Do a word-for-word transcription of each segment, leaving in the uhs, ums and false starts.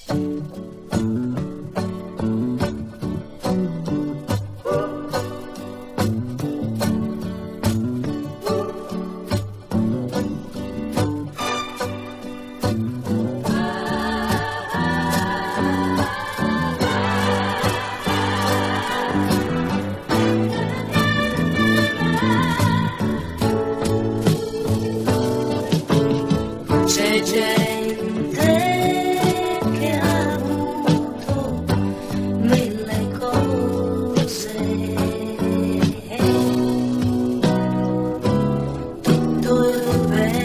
C'è gente che ha avuto mille cose, tutto il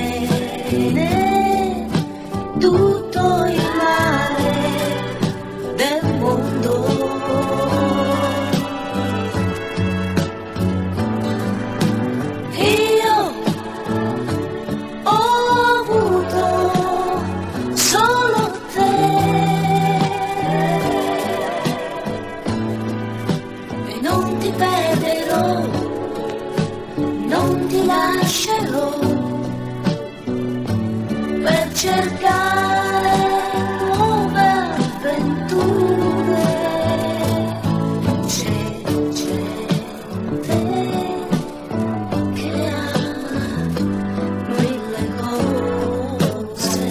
bene, tutto il male del mondo. Io ho avuto solo te e non ti perderò, non ti lascerò per cercare nuove avventure. C'è gente che ha mille cose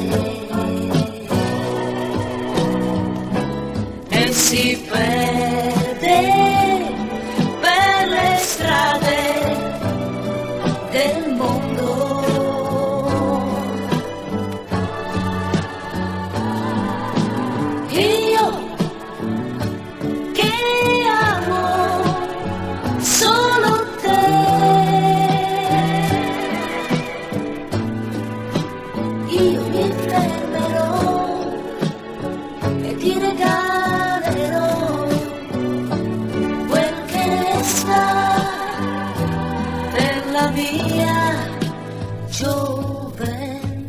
e si perde per le strade del mondo. Io che amo solo te, io mi fermerò e ti regalerò quel che resta della mia gioventù.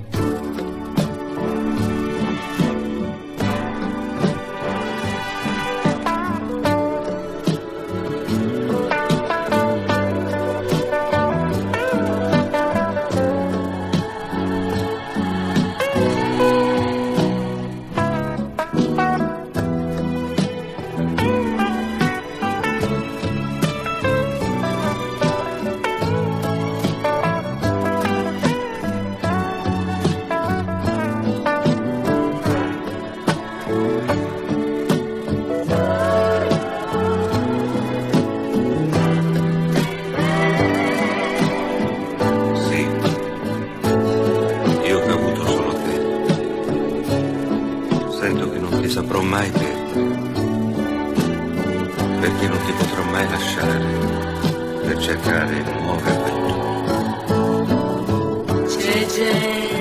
Sento che non ti saprò mai perdere, perché non ti potrò mai lasciare per cercare nuove avventure. C'è gente